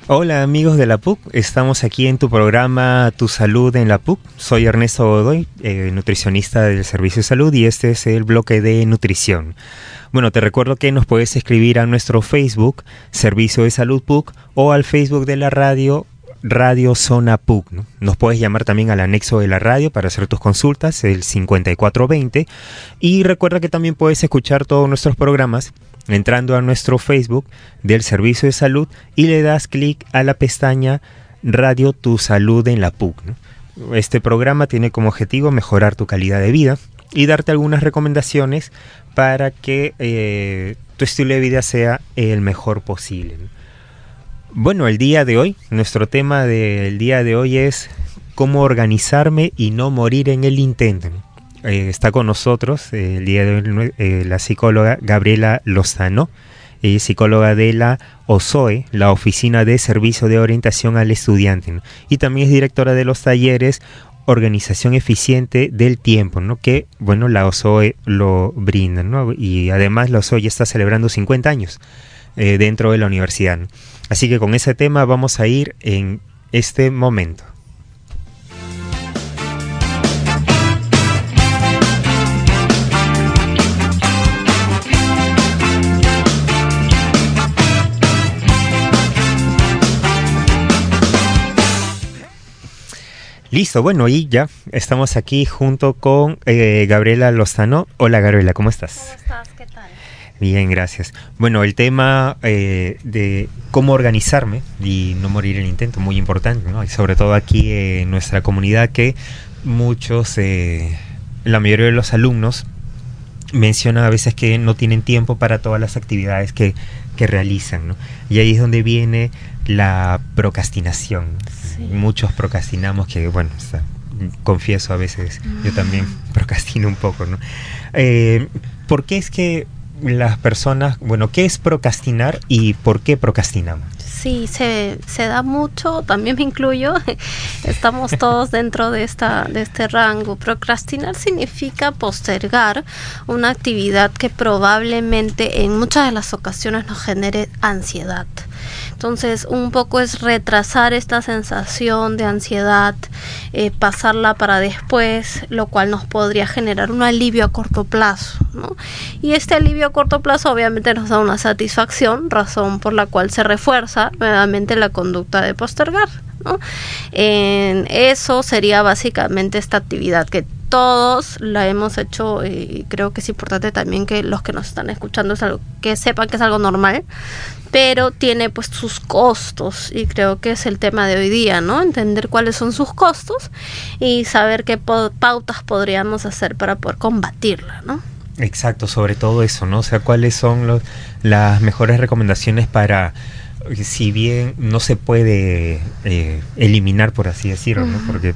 Hola amigos de la PUC, estamos aquí en tu programa Tu Salud en la PUC. Soy Ernesto Godoy, nutricionista del Servicio de Salud, y este es el bloque de nutrición. Bueno, te recuerdo que nos puedes escribir a nuestro Facebook, Servicio de Salud PUC, o al Facebook de la radio, Radio Zona PUC, ¿no? Nos puedes llamar también al anexo de la radio para hacer tus consultas, el 5420. Y recuerda que también puedes escuchar todos nuestros programas entrando a nuestro Facebook del Servicio de Salud y le das clic a la pestaña Radio Tu Salud en la PUC, ¿no? Este programa tiene como objetivo mejorar tu calidad de vida y darte algunas recomendaciones para que tu estilo de vida sea el mejor posible, ¿no? Bueno, el día de hoy, nuestro tema del día de hoy es cómo organizarme y no morir en el intento, ¿no? Está con nosotros el día de hoy la psicóloga Gabriela Lozano, psicóloga de la OSOE, la Oficina de Servicio de Orientación al Estudiante, ¿no? Y también es directora de los talleres Organización Eficiente del Tiempo, ¿no? Que, bueno, la OSOE lo brinda, ¿no? Y además la OSOE ya está celebrando 50 años dentro de la universidad, ¿no? Así que con ese tema vamos a ir en este momento. Listo, bueno, y ya estamos aquí junto con Gabriela Lozano. Hola Gabriela, ¿cómo estás? ¿Cómo estás? ¿Qué tal? Bien, gracias. Bueno, el tema de cómo organizarme y no morir en el intento, muy importante, ¿no? Y sobre todo aquí en nuestra comunidad, que muchos, la mayoría de los alumnos mencionan a veces que no tienen tiempo para todas las actividades que realizan, ¿no? Y ahí es donde viene la procrastinación. Sí. Muchos procrastinamos, que bueno, confieso, a veces yo también procrastino un poco, ¿no? ¿Por qué es que las personas, bueno, qué es procrastinar y por qué procrastinamos? Sí, se da mucho, también me incluyo, estamos todos dentro de este rango. Procrastinar significa postergar una actividad que probablemente en muchas de las ocasiones nos genere ansiedad. Entonces, un poco es retrasar esta sensación de ansiedad, pasarla para después, lo cual nos podría generar un alivio a corto plazo, ¿no? Y este alivio a corto plazo obviamente nos da una satisfacción, razón por la cual se refuerza nuevamente la conducta de postergar, ¿no? Eso sería básicamente esta actividad que todos la hemos hecho, y creo que es importante también que los que nos están escuchando es algo, que sepan que es algo normal, pero tiene pues sus costos, y creo que es el tema de hoy día, ¿no? Entender cuáles son sus costos y saber qué pautas podríamos hacer para poder combatirla, ¿no? Exacto, sobre todo eso, ¿no? O sea, cuáles son las mejores recomendaciones para, si bien no se puede eliminar, por así decirlo, ¿no? Porque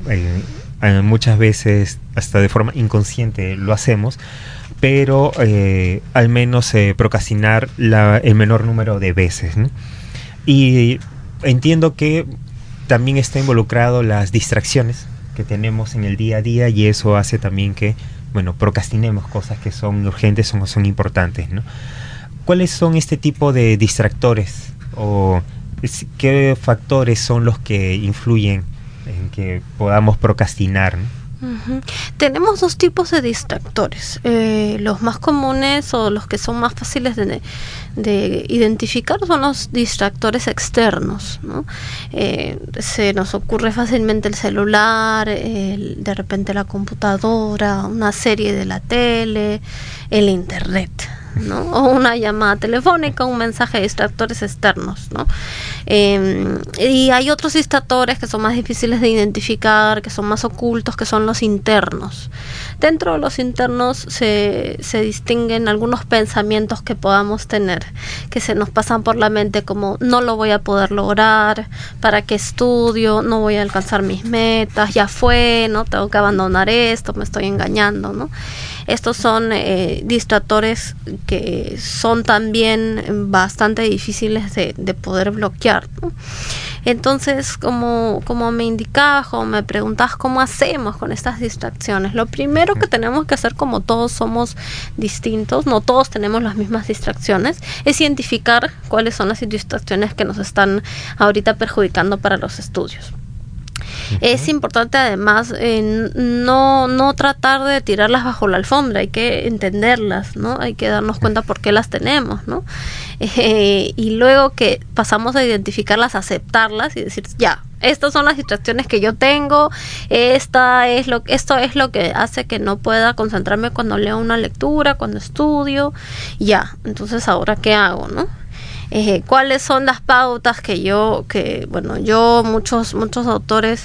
muchas veces hasta de forma inconsciente lo hacemos, pero al menos procrastinar el menor número de veces, ¿no? Y entiendo que también está involucrado las distracciones que tenemos en el día a día, y eso hace también que, bueno, procrastinemos cosas que son urgentes o son importantes, ¿no? ¿Cuáles son este tipo de distractores o qué factores son los que influyen en que podamos procrastinar, ¿no? Tenemos dos tipos de distractores. Los más comunes o los que son más fáciles de identificar son los distractores externos, ¿no? Se nos ocurre fácilmente el celular, de repente la computadora, una serie de la tele, el internet, ¿no? O una llamada telefónica, un mensaje de distractores externos, ¿no? Y hay otros distractores que son más difíciles de identificar, que son más ocultos, que son los internos. Dentro de los internos se distinguen algunos pensamientos que podamos tener, que se nos pasan por la mente, como no lo voy a poder lograr, para qué estudio, no voy a alcanzar mis metas, ya fue, ¿no? Tengo que abandonar esto, me estoy engañando, ¿no? Estos son distractores que son también bastante difíciles de poder bloquear, ¿no? Entonces, como me indicabas, como me preguntabas cómo hacemos con estas distracciones, lo primero que tenemos que hacer, como todos somos distintos, no todos tenemos las mismas distracciones, es identificar cuáles son las distracciones que nos están ahorita perjudicando para los estudios. Es importante además no tratar de tirarlas bajo la alfombra, hay que entenderlas, ¿no? Hay que darnos cuenta por qué las tenemos, ¿no? Y luego que pasamos a identificarlas, aceptarlas y decir, ya, estas son las distracciones que yo tengo, esto es lo que hace que no pueda concentrarme cuando leo una lectura, cuando estudio, ya, entonces ahora ¿qué hago, no? ¿Cuáles son las pautas muchos autores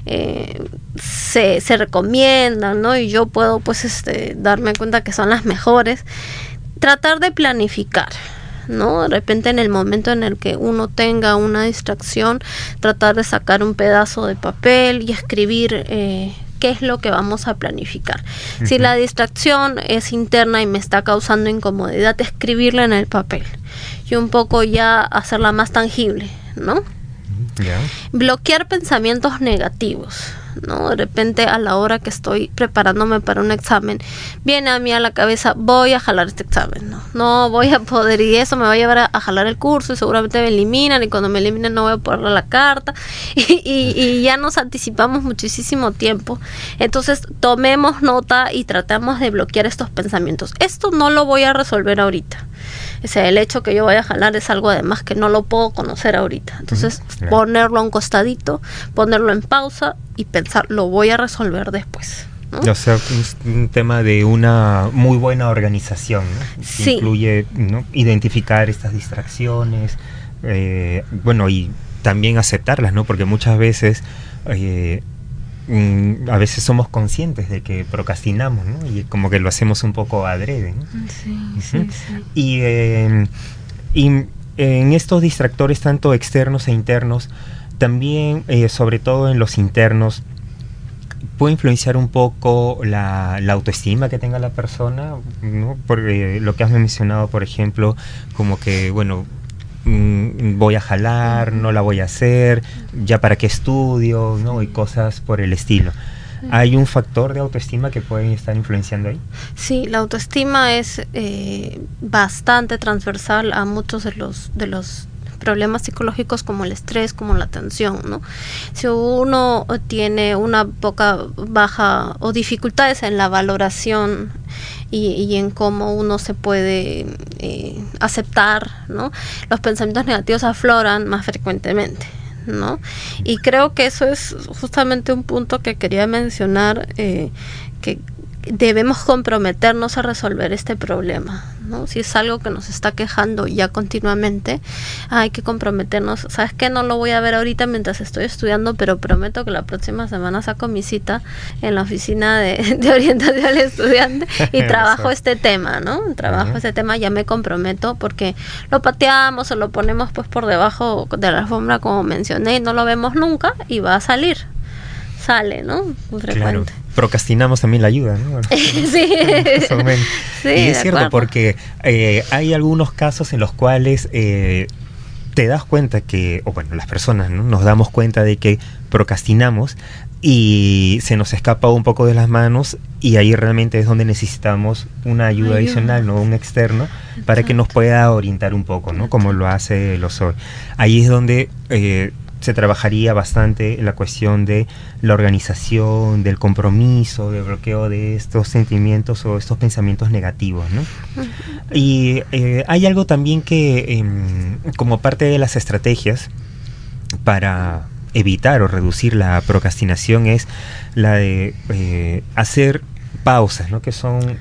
se recomiendan, ¿no? Y yo puedo darme cuenta que son las mejores. Tratar de planificar, ¿no? De repente, en el momento en el que uno tenga una distracción, tratar de sacar un pedazo de papel y escribir qué es lo que vamos a planificar. Uh-huh. Si la distracción es interna y me está causando incomodidad, escribirla en el papel y un poco ya hacerla más tangible, ¿no? Yeah. Bloquear pensamientos negativos, ¿no? De repente, a la hora que estoy preparándome para un examen, viene a mí a la cabeza, voy a jalar este examen, no voy a poder, y eso me va a llevar a jalar el curso y seguramente me eliminan, y cuando me eliminen no voy a poder dar la carta, y ya nos anticipamos muchísimo tiempo. Entonces, tomemos nota y tratamos de bloquear estos pensamientos. Esto no lo voy a resolver ahorita. O sea, el hecho que yo vaya a jalar es algo además que no lo puedo conocer ahorita. Entonces, ponerlo a un costadito, ponerlo en pausa y pensar, lo voy a resolver después, ¿no? O sea, un tema de una muy buena organización, ¿no? Sí. Incluye, ¿no?, identificar estas distracciones, y también aceptarlas, ¿no? Porque muchas veces a veces somos conscientes de que procrastinamos, ¿no? Y como que lo hacemos un poco adrede, ¿no? Sí, uh-huh. Sí. Y en estos distractores, tanto externos e internos, también, sobre todo en los internos, puede influenciar un poco la autoestima que tenga la persona, ¿no? Porque lo que has mencionado, por ejemplo, como que, voy a jalar, no la voy a hacer, ya para qué estudio, ¿no? Y cosas por el estilo. ¿Hay un factor de autoestima que puede estar influenciando ahí? Sí, la autoestima es bastante transversal a muchos de los problemas psicológicos, como el estrés, como la tensión, ¿no? Si uno tiene una baja o dificultades en la valoración y en cómo uno se puede aceptar, ¿no?, los pensamientos negativos afloran más frecuentemente, ¿no? Y creo que eso es justamente un punto que quería mencionar, que debemos comprometernos a resolver este problema, ¿no? Si es algo que nos está quejando ya continuamente, hay que comprometernos. ¿Sabes qué? No lo voy a ver ahorita mientras estoy estudiando, pero prometo que la próxima semana saco mi cita en la oficina de orientación al estudiante y trabajo este tema, ¿no? Trabajo este tema, ya me comprometo, porque lo pateamos o lo ponemos por debajo de la alfombra, como mencioné, y no lo vemos nunca y va a salir. Sale, ¿no? Muy frecuente. Claro. Procrastinamos también la ayuda, ¿no? Sí. Sí, y es cierto, porque hay algunos casos en los cuales te das cuenta que, las personas, ¿no?, nos damos cuenta de que procrastinamos y se nos escapa un poco de las manos, y ahí realmente es donde necesitamos una ayuda adicional, ¿no?, un externo, para que nos pueda orientar un poco, ¿no?, como lo hace el OSOE. Ahí es donde se trabajaría bastante la cuestión de la organización, del compromiso, del bloqueo de estos sentimientos o estos pensamientos negativos, ¿no? Uh-huh. Y hay algo también que, como parte de las estrategias para evitar o reducir la procrastinación, es la de hacer pausas, ¿no?, que son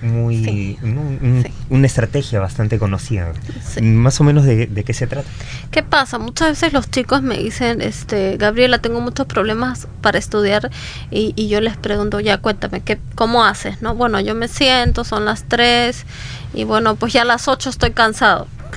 una estrategia bastante conocida. Sí. Más o menos de qué se trata. ¿Qué pasa? Muchas veces los chicos me dicen, Gabriela, tengo muchos problemas para estudiar, y yo les pregunto, ya cuéntame, ¿cómo haces? ¿No? Bueno, yo me siento, son las 3 y pues ya a las 8 estoy cansado.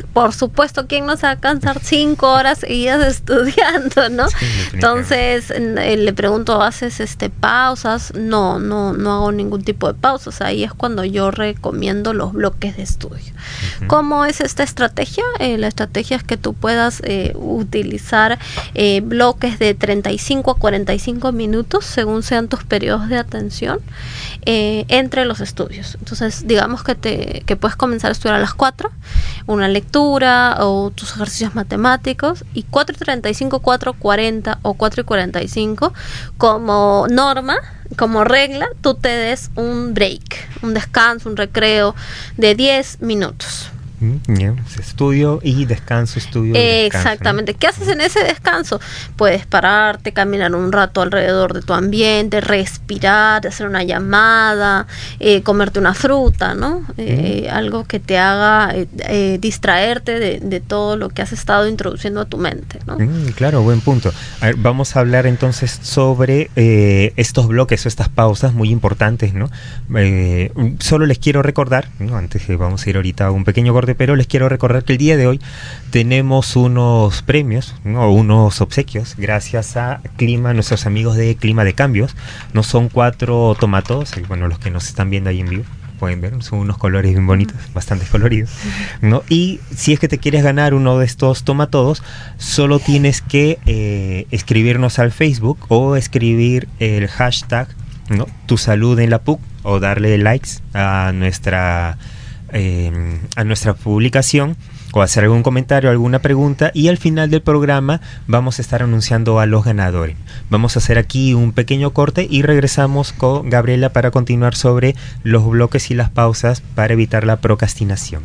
por supuesto, ¿quién no se va a cansar 5 horas seguidas estudiando, no? Sí, Entonces le pregunto, ¿haces pausas? No hago ningún tipo de pausas. Ahí es cuando yo recomiendo los bloques de estudio. ¿Cómo es esta estrategia? La estrategia es que tú puedas utilizar bloques de 35 a 45 minutos según sean tus periodos de atención entre los estudios. Entonces, digamos que puedes comenzar a estudiar a las 4, una lectura o tus ejercicios matemáticos, y 4:35, 4:40 o 4:45 como norma, como regla, tú te des un break, un descanso, un recreo de 10 minutos. Estudio y descanso, estudio y descanso. Exactamente. ¿No? ¿Qué haces en ese descanso? Puedes pararte, caminar un rato alrededor de tu ambiente, respirar, hacer una llamada, comerte una fruta, ¿no? Algo que te haga distraerte de todo lo que has estado introduciendo a tu mente, ¿no? Claro, buen punto. A ver, vamos a hablar entonces sobre estos bloques o estas pausas muy importantes, ¿no? Solo les quiero recordar, ¿no? Antes que vamos a ir ahorita a un pequeño corte, pero les quiero recordar que el día de hoy tenemos unos premios, ¿no? Unos obsequios gracias a Clima, nuestros amigos de Clima de Cambios. No son 4 tomatodos, bueno, los que nos están viendo ahí en vivo pueden ver, son unos colores bien bonitos, bastante coloridos, ¿no? Y si es que te quieres ganar uno de estos tomatodos, solo tienes que escribirnos al Facebook o escribir el hashtag, ¿no? Tu salud en la PUC, o darle likes a nuestra publicación, o hacer algún comentario, alguna pregunta, y al final del programa vamos a estar anunciando a los ganadores. Vamos a hacer aquí un pequeño corte y regresamos con Gabriela para continuar sobre los bloques y las pausas para evitar la procrastinación.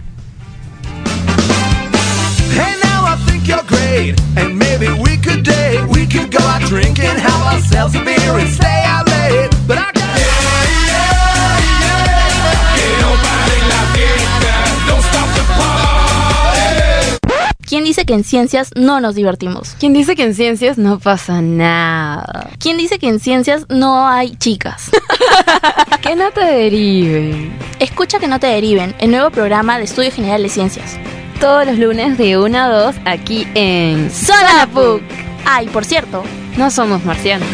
Hey, now I think you're great, and maybe we could date. We could go out drinking, have ourselves a beer and stay out late. But I got ¿Quién dice que en ciencias no nos divertimos? ¿Quién dice que en ciencias no pasa nada? ¿Quién dice que en ciencias no hay chicas? Que no te deriven. Escucha Que no te deriven, el nuevo programa de Estudio General de Ciencias. Todos los lunes de 1 a 2 aquí en ¡Zona PUC! Ah, y por cierto, no somos marcianos.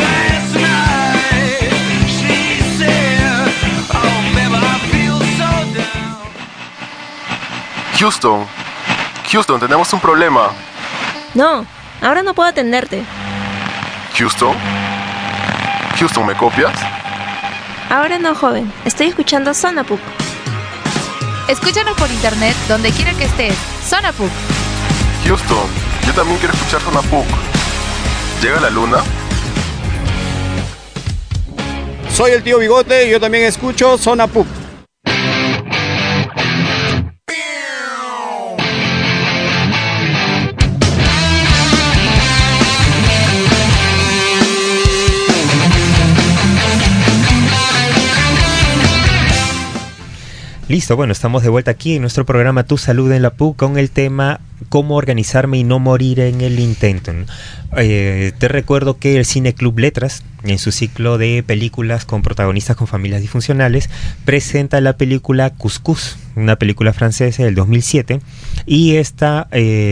Houston, tenemos un problema. No, ahora no puedo atenderte. Houston, ¿me copias? Ahora no, joven. Estoy escuchando Zona PUC. Escúchanos por internet donde quiera que estés. Zona PUC. Houston, yo también quiero escuchar Zona PUC. ¿Llega la luna? Soy el tío Bigote y yo también escucho Zona PUC. Listo, bueno, estamos de vuelta aquí en nuestro programa Tu Salud en la PUC con el tema cómo organizarme y no morir en el intento. Te recuerdo que el Cine Club Letras, en su ciclo de películas con protagonistas con familias disfuncionales, presenta la película Cuscús, una película francesa del 2007, y esta,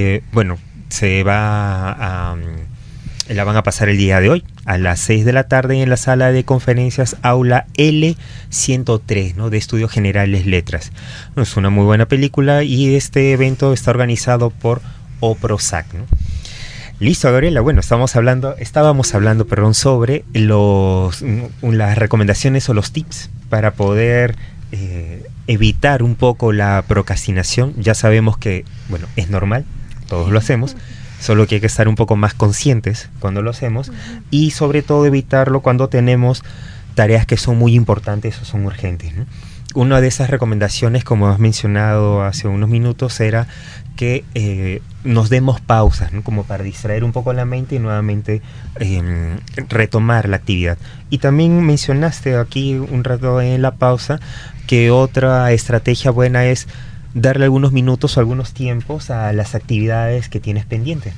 la van a pasar el día de hoy a las 6 de la tarde en la sala de conferencias Aula L103, ¿no? De Estudios Generales Letras. Es una muy buena película y este evento está organizado por OPROSAC, ¿no? Listo, Gabriela. Bueno, estábamos hablando sobre las recomendaciones o los tips para poder evitar un poco la procrastinación. Ya sabemos que, bueno, es normal, todos lo hacemos. Solo que hay que estar un poco más conscientes cuando lo hacemos y sobre todo evitarlo cuando tenemos tareas que son muy importantes o son urgentes, ¿no? Una de esas recomendaciones, como has mencionado hace unos minutos, era que nos demos pausas, ¿no? Como para distraer un poco la mente y nuevamente retomar la actividad. Y también mencionaste aquí un rato en la pausa que otra estrategia buena es darle algunos minutos o algunos tiempos a las actividades que tienes pendientes, ¿no?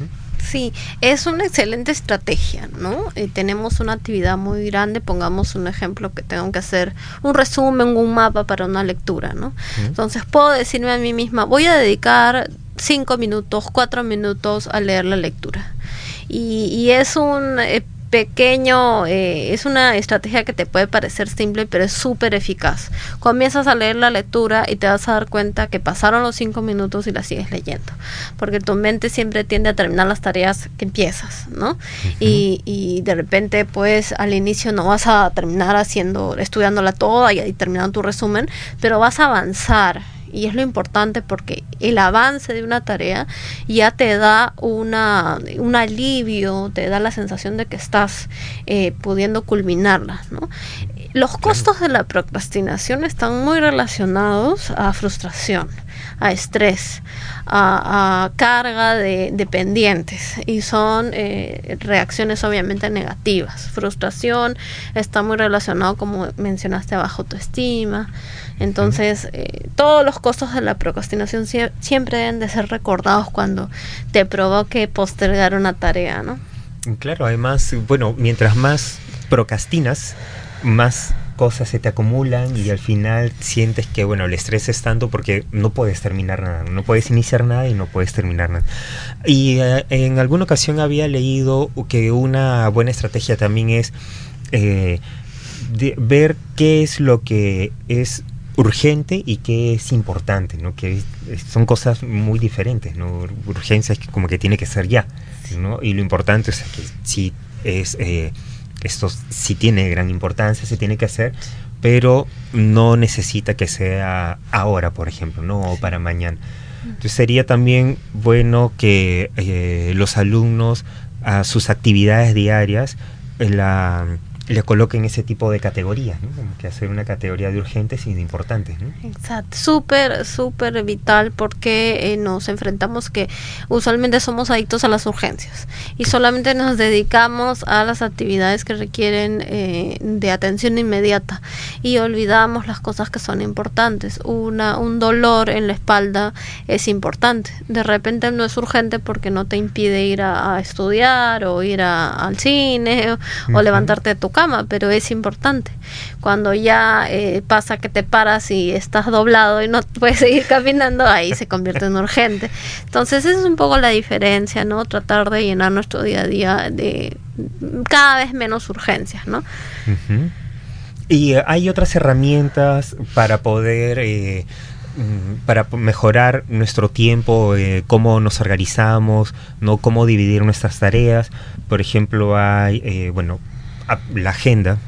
Sí, es una excelente estrategia, ¿no? Tenemos una actividad muy grande, pongamos un ejemplo que tengo que hacer un resumen, un mapa para una lectura, ¿no? Entonces puedo decirme a mí misma, voy a dedicar 5 minutos, 4 minutos a leer la lectura. Y es un pequeño, es una estrategia que te puede parecer simple, pero es súper eficaz. Comienzas a leer la lectura y te vas a dar cuenta que pasaron los 5 minutos y la sigues leyendo, porque tu mente siempre tiende a terminar las tareas que empiezas, ¿no? Y de repente, pues, al inicio no vas a terminar estudiándola toda y terminando tu resumen, pero vas a avanzar. Y es lo importante, porque el avance de una tarea ya te da un alivio, te da la sensación de que estás pudiendo culminarla, ¿no? Los costos de la procrastinación están muy relacionados a frustración, a estrés, a carga de pendientes, y son reacciones obviamente negativas. Frustración está muy relacionado, como mencionaste, a baja autoestima. Entonces, todos los costos de la procrastinación siempre deben de ser recordados cuando te provoque postergar una tarea, ¿no? Claro, además, bueno, mientras más procrastinas, más cosas se te acumulan y al final sientes que, bueno, el estrés es tanto porque no puedes terminar nada, no puedes iniciar nada y no puedes terminar nada. Y en alguna ocasión había leído que una buena estrategia también es ver qué es lo que es urgente y qué es importante, ¿no? Que son cosas muy diferentes, ¿no? Urgencia es que como que tiene que ser ya, ¿no? Y lo importante es que sí es esto sí tiene gran importancia, se tiene que hacer, pero no necesita que sea ahora, por ejemplo, ¿no? O para mañana. Entonces sería también bueno que los alumnos a sus actividades diarias le coloquen ese tipo de categorías, ¿no? Como que hacer una categoría de urgentes y de importantes, ¿no? Exacto, súper vital, porque nos enfrentamos que usualmente somos adictos a las urgencias y solamente nos dedicamos a las actividades que requieren de atención inmediata y olvidamos las cosas que son importantes. Un dolor en la espalda es importante, de repente no es urgente porque no te impide ir a estudiar o ir al cine o levantarte de tu cama, pero es importante. Cuando ya pasa que te paras y estás doblado y no puedes seguir caminando, ahí se convierte en urgente. Entonces esa es un poco la diferencia, ¿no? Tratar de llenar nuestro día a día de cada vez menos urgencias, ¿no? Y hay otras herramientas para poder para mejorar nuestro tiempo, cómo nos organizamos, ¿no? Cómo dividir nuestras tareas. Por ejemplo, hay la agenda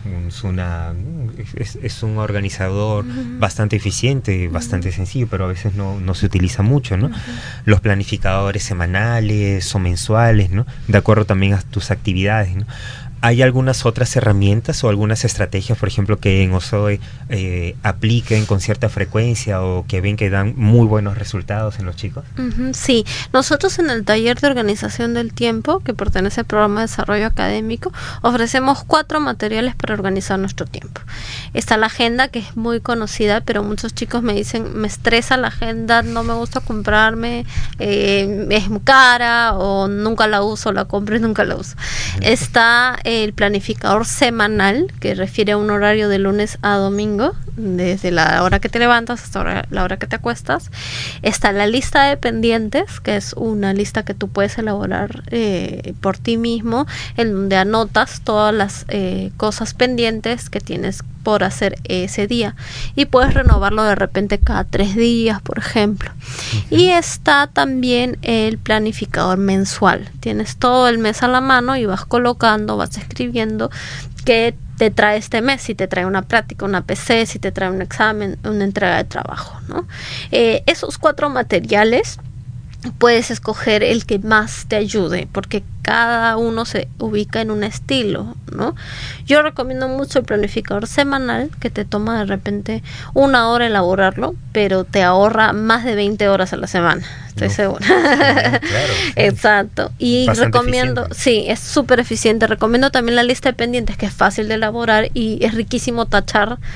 es un organizador bastante eficiente, bastante sencillo, pero a veces no se utiliza mucho, ¿no? Los planificadores semanales o mensuales, ¿no? De acuerdo también a tus actividades, ¿no? ¿Hay algunas otras herramientas o algunas estrategias, por ejemplo, que en OSOE apliquen con cierta frecuencia o que ven que dan muy buenos resultados en los chicos? Sí, nosotros en el taller de organización del tiempo, que pertenece al programa de desarrollo académico, ofrecemos 4 materiales para organizar nuestro tiempo. Está la agenda, que es muy conocida, pero muchos chicos me dicen, me estresa la agenda, no me gusta comprarme, es muy cara o nunca la uso, la compro y nunca la uso. Está el planificador semanal, que refiere a un horario de lunes a domingo, desde la hora que te levantas hasta la hora que te acuestas. Está la lista de pendientes, que es una lista que tú puedes elaborar por ti mismo, en donde anotas todas las cosas pendientes que tienes por hacer ese día y puedes renovarlo de repente cada 3 días, por ejemplo. Y está también el planificador mensual. Tienes todo el mes a la mano y vas colocando, vas escribiendo qué te trae este mes, si te trae una práctica, una PC, si te trae un examen, una entrega de trabajo, ¿no? Esos 4 materiales puedes escoger el que más te ayude, porque cada uno se ubica en un estilo, ¿no? Yo recomiendo mucho el planificador semanal, que te toma de repente 1 hora elaborarlo, pero te ahorra más de 20 horas a la semana, estoy segura. Claro, sí. Exacto. Y bastante recomiendo, eficiente. Sí, es súper eficiente. Recomiendo también la lista de pendientes, que es fácil de elaborar y es riquísimo tachar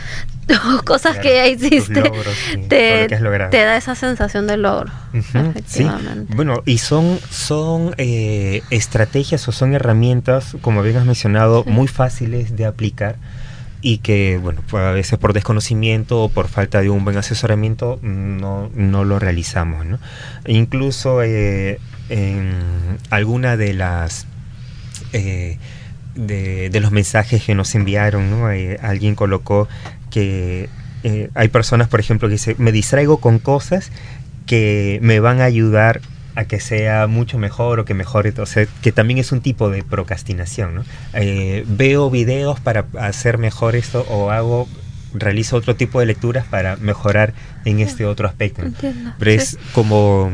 cosas que ya hiciste, logros, sí, todo te lo que has logrado. da esa sensación de logro. Efectivamente. Sí. Bueno, y son estrategias o son herramientas, como bien has mencionado, muy fáciles de aplicar y que, bueno, pues a veces por desconocimiento o por falta de un buen asesoramiento no lo realizamos, ¿no? Incluso en alguna de las de los mensajes que nos enviaron, ¿no? Alguien colocó que hay personas, por ejemplo, que dicen, me distraigo con cosas que me van a ayudar a que sea mucho mejor o que mejore, o sea, que también es un tipo de procrastinación, ¿no? Veo videos para hacer mejor esto o realizo otro tipo de lecturas para mejorar en este otro aspecto, ¿no? Entiendo. Pero es como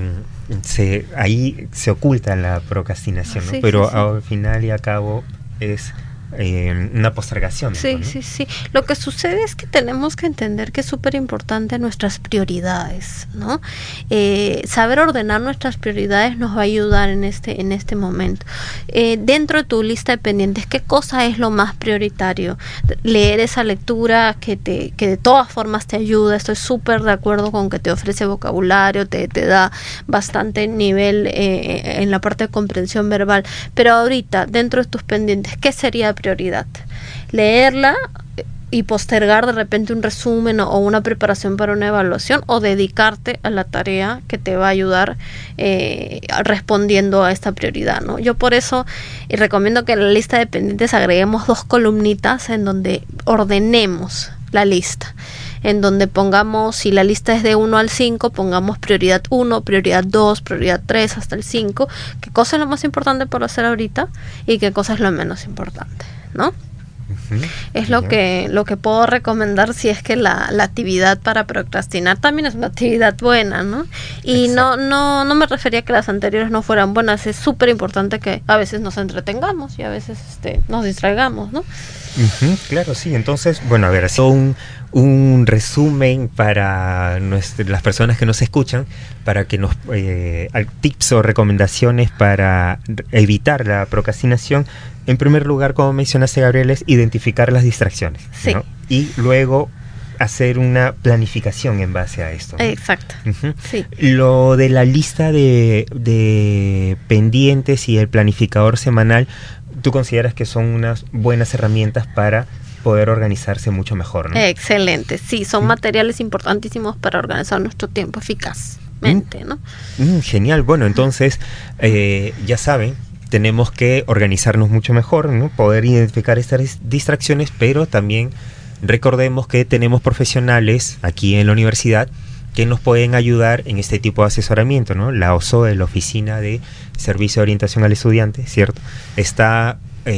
ahí se oculta la procrastinación, ¿no? Pero al final y al cabo es una postergación. Sí, ¿no? sí. Lo que sucede es que tenemos que entender que es súper importante nuestras prioridades, ¿no? Saber ordenar nuestras prioridades nos va a ayudar en este momento. Dentro de tu lista de pendientes, ¿qué cosa es lo más prioritario? Leer esa lectura que de todas formas te ayuda. Estoy súper de acuerdo con que te ofrece vocabulario, te da bastante nivel en la parte de comprensión verbal. Pero ahorita, dentro de tus pendientes, ¿qué sería prioridad? Leerla y postergar de repente un resumen o una preparación para una evaluación, o dedicarte a la tarea que te va a ayudar respondiendo a esta prioridad, ¿no? Yo por eso recomiendo que en la lista de pendientes agreguemos 2 columnitas en donde ordenemos la lista, en donde pongamos, si la lista es de 1 al 5, pongamos prioridad 1, prioridad 2, prioridad 3 hasta el 5, qué cosa es lo más importante por hacer ahorita y qué cosa es lo menos importante, ¿no? Es lo que puedo recomendar si es que la actividad para procrastinar también es una actividad buena, ¿no? Y no me refería a que las anteriores no fueran buenas. Es súper importante que a veces nos entretengamos y a veces nos distraigamos, ¿no? Claro, sí. Entonces, bueno, a ver, ha sido un resumen para las personas que nos escuchan, para que nos tips o recomendaciones para evitar la procrastinación. En primer lugar, como mencionaste, Gabriel, es identificar las distracciones, sí, ¿no? Y luego hacer una planificación en base a esto, ¿no? Exacto. Sí. Lo de la lista de pendientes y el planificador semanal, ¿tú consideras que son unas buenas herramientas para poder organizarse mucho mejor, ¿no? Excelente, sí, son materiales importantísimos para organizar nuestro tiempo eficazmente, ¿no? Genial, bueno, entonces ya saben, tenemos que organizarnos mucho mejor, ¿no? Poder identificar estas distracciones, pero también recordemos que tenemos profesionales aquí en la universidad que nos pueden ayudar en este tipo de asesoramiento, ¿no? La OSOE, la Oficina de Servicio de Orientación al Estudiante, ¿cierto? Está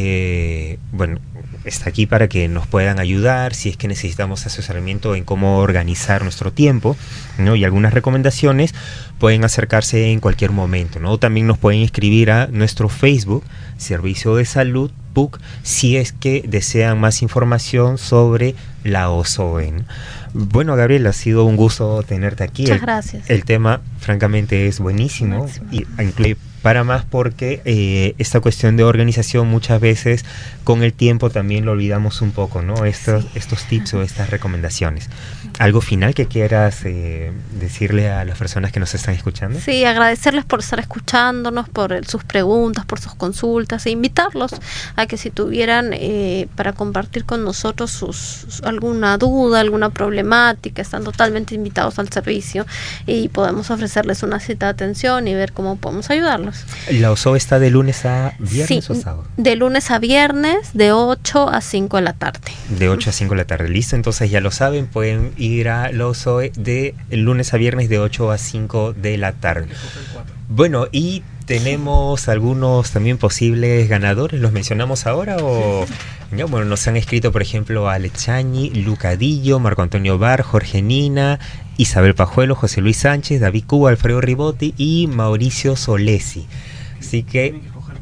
aquí para que nos puedan ayudar si es que necesitamos asesoramiento en cómo organizar nuestro tiempo, ¿no? Y algunas recomendaciones pueden acercarse en cualquier momento, ¿no? También nos pueden escribir a nuestro Facebook, Servicio de Salud PUC, si es que desean más información sobre la OSOE, ¿no? Bueno, Gabriel, ha sido un gusto tenerte aquí. Muchas gracias. El tema, francamente, es buenísimo y incluye para más porque esta cuestión de organización muchas veces con el tiempo también lo olvidamos un poco, ¿no? Estos tips o estas recomendaciones. ¿Algo final que quieras decirle a las personas que nos están escuchando? Sí, agradecerles por estar escuchándonos, por sus preguntas, por sus consultas, e invitarlos a que si tuvieran para compartir con nosotros alguna duda, alguna problemática, están totalmente invitados al servicio y podemos ofrecerles una cita de atención y ver cómo podemos ayudarlos. ¿La OSOE está de lunes a viernes o sábado? De lunes a viernes, de 8 a 5 de la tarde. De 8 a 5 de la tarde, listo. Entonces ya lo saben, pueden ir a la OSOE de lunes a viernes de 8 a 5 de la tarde. Bueno, y tenemos algunos también posibles ganadores, ¿los mencionamos ahora o...? Ya, bueno, nos han escrito, por ejemplo, Alex Chañi, Lucadillo, Marco Antonio Bar, Jorge Nina, Isabel Pajuelo, José Luis Sánchez, David Cuba, Alfredo Ribotti y Mauricio Solesi. Así que...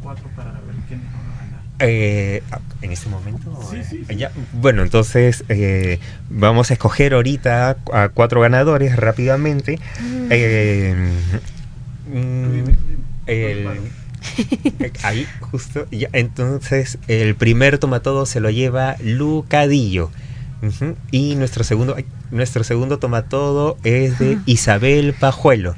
¿en este momento? Sí. Ya, bueno, entonces vamos a escoger ahorita a 4 ganadores rápidamente. Ahí justo ya, entonces el primer tomatodo se lo lleva Lucadillo. Y nuestro segundo tomatodo es de Isabel Pajuelo.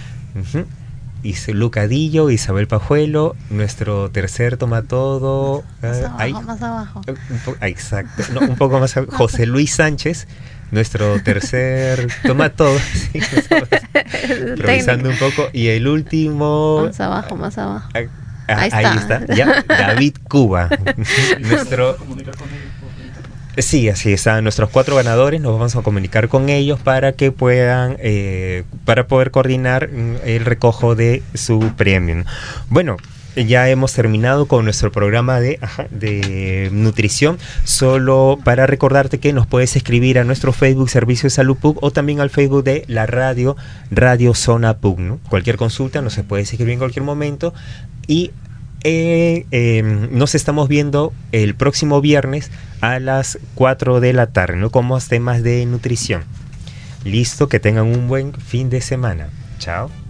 Lucadillo, Isabel Pajuelo. Nuestro tercer tomatodo, más abajo. Exacto, un poco más abajo, José Luis Sánchez. Nuestro tercer tomatodo, sí, improvisando un poco. Y el último, más abajo. Ahí está, ya, David Cuba. Sí, así está. Nuestros 4 ganadores, nos vamos a comunicar con ellos para que puedan, para poder coordinar el recojo de su premio. Bueno, ya hemos terminado con nuestro programa de nutrición. Solo para recordarte que nos puedes escribir a nuestro Facebook Servicio de Salud PUC o también al Facebook de la Radio Zona PUC, ¿no? Cualquier consulta nos se puede escribir en cualquier momento. Y nos estamos viendo el próximo viernes a las 4 de la tarde, ¿no? Con más temas de nutrición. Listo, que tengan un buen fin de semana. Chao.